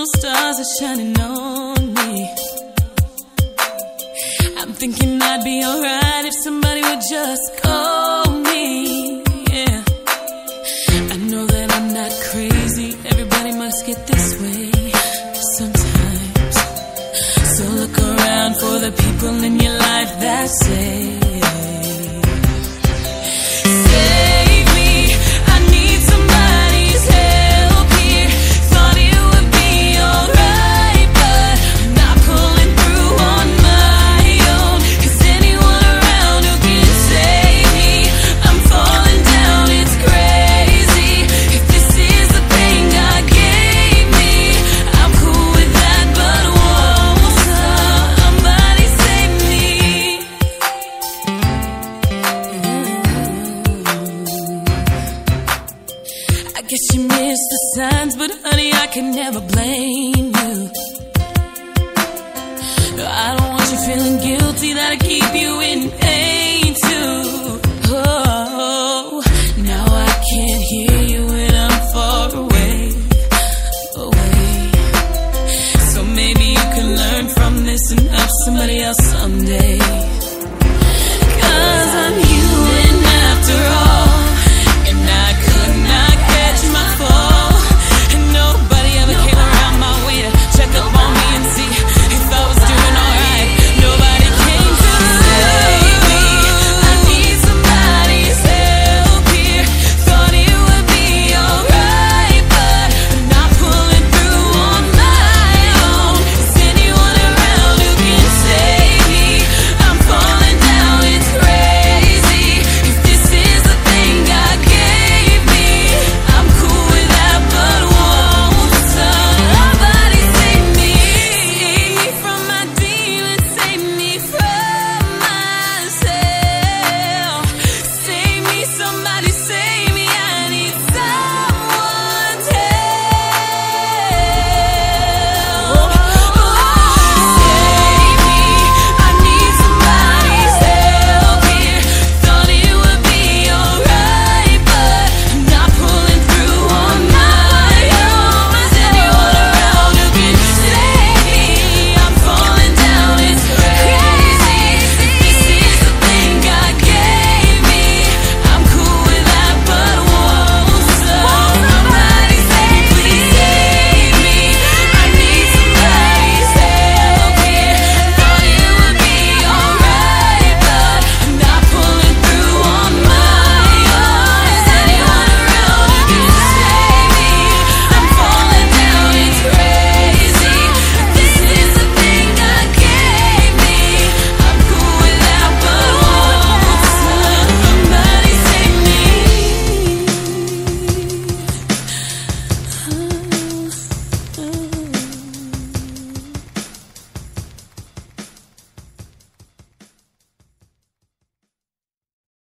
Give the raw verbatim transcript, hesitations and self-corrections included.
those stars are shining on me. I'm thinking I'd be alright if somebody would just call me. Yeah, I know that I'm not crazy. Everybody must get this way sometimes. So look around for the people in your life that say, save me, I need somebody's help here. Thought it would be alright, but I'm not pulling through on my own. Cause anyone around who can save me, I'm falling down, it's crazy. If this is the thing God gave me, I'm cool with that, but won't somebody save me? I guess you missed the signs, but honey, I can never blame you. I don't want you feeling guilty that I keep you in pain too. Oh, now I can't hear you when I'm far away, away. So maybe you can learn from this and help somebody else someday.